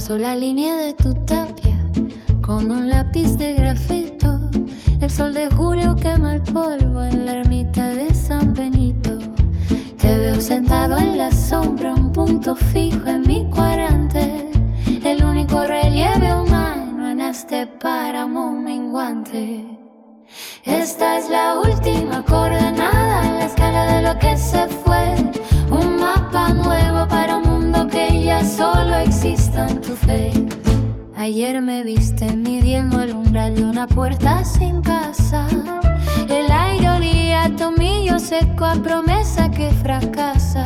Trazo la línea de tu tapia con un lápiz de grafito. El sol de julio quema el polvo en la ermita de San Benito. Te veo sentado en la sombra, un punto fijo en mi cuadrante, el único relieve humano en este páramo menguante. Esta es la última coordenada en la escala de lo que se fue, un mapa nuevo para un mundo que ya solo exista en tu fe. Ayer me viste midiendo el umbral de una puerta sin pasar. El aire olía a tomillo seco, a promesa que fracasa.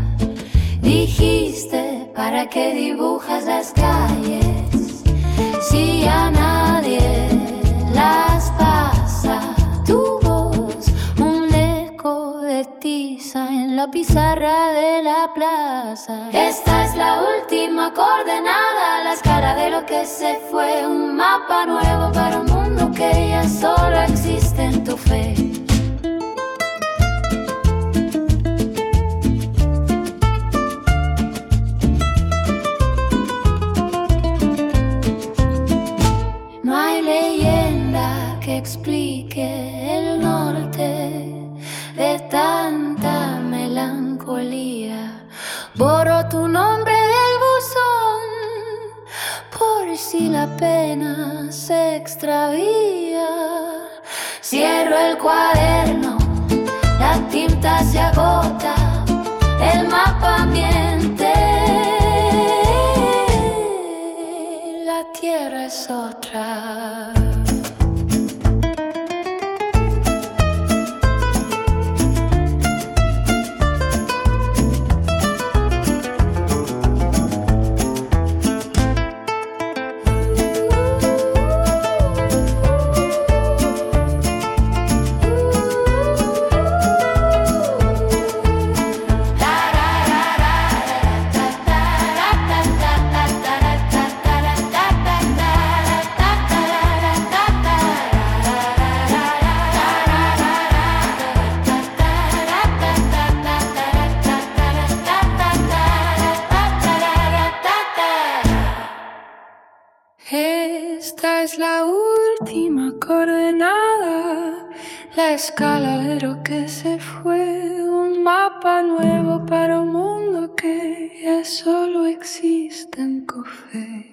Dijiste, ¿para qué dibujas las calles si a nadie las pasa? Tu voz, un eco de tiza en la pizarra de la plaza. Esta es la última coordenada, la escala de lo que se fue, un mapa nuevo para un mundo que ya solo existe en tu fe. No hay leyenda que explique el norte de tanta melancolía. Borro tu nombre del buzón por si la pena se extravía. Cierro el cuaderno, la tinta se agota, el mapa miente, la tierra es otra. Esta es la última coordenada, la escala de lo que se fue, un mapa nuevo para un mundo que ya solo existe en Cofé.